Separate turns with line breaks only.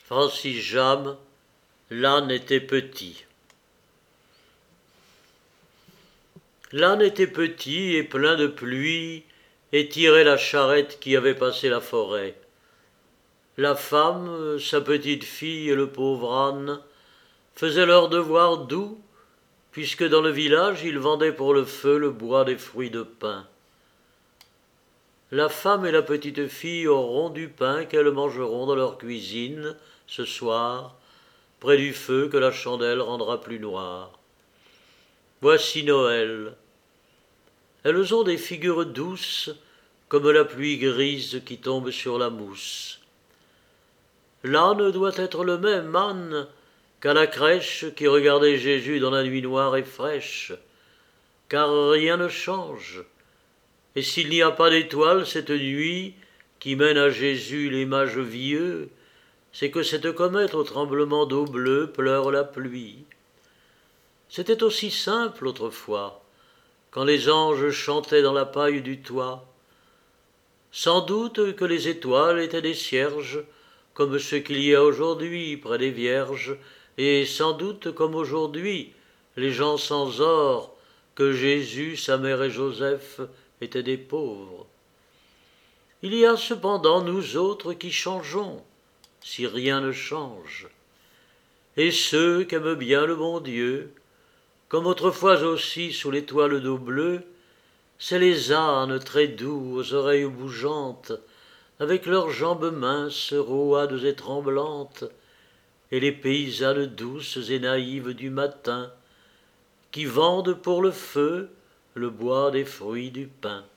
Francis Jammes, l'âne était petit. L'âne était petit et plein de pluie, et tirait la charrette qui avait passé la forêt. La femme, sa petite fille et le pauvre âne faisaient leur devoir doux, puisque dans le village ils vendaient pour le feu le bois des fruits de pin. La femme et la petite fille auront du pain qu'elles mangeront dans leur cuisine ce soir, près du feu que la chandelle rendra plus noir. Voici Noël. Elles ont des figures douces comme la pluie grise qui tombe sur la mousse. L'âne doit être le même âne qu'à la crèche qui regardait Jésus dans la nuit noire et fraîche, car rien ne change. Et s'il n'y a pas d'étoile cette nuit qui mène à Jésus les mages vieux, c'est que cette comète au tremblement d'eau bleue pleure la pluie. C'était aussi simple autrefois, quand les anges chantaient dans la paille du toit. Sans doute que les étoiles étaient des cierges, comme ceux qu'il y a aujourd'hui près des vierges, et sans doute comme aujourd'hui les gens sans or, que Jésus, sa mère et Joseph étaient des pauvres. Il y a cependant nous autres qui changeons, si rien ne change. Et ceux qu'aime bien le bon Dieu, comme autrefois aussi sous l'étoile d'eau bleue, c'est les ânes très doux aux oreilles bougeantes, avec leurs jambes minces, roides et tremblantes, et les paysannes douces et naïves du matin, qui vendent pour le feu le bois des fruits du pin.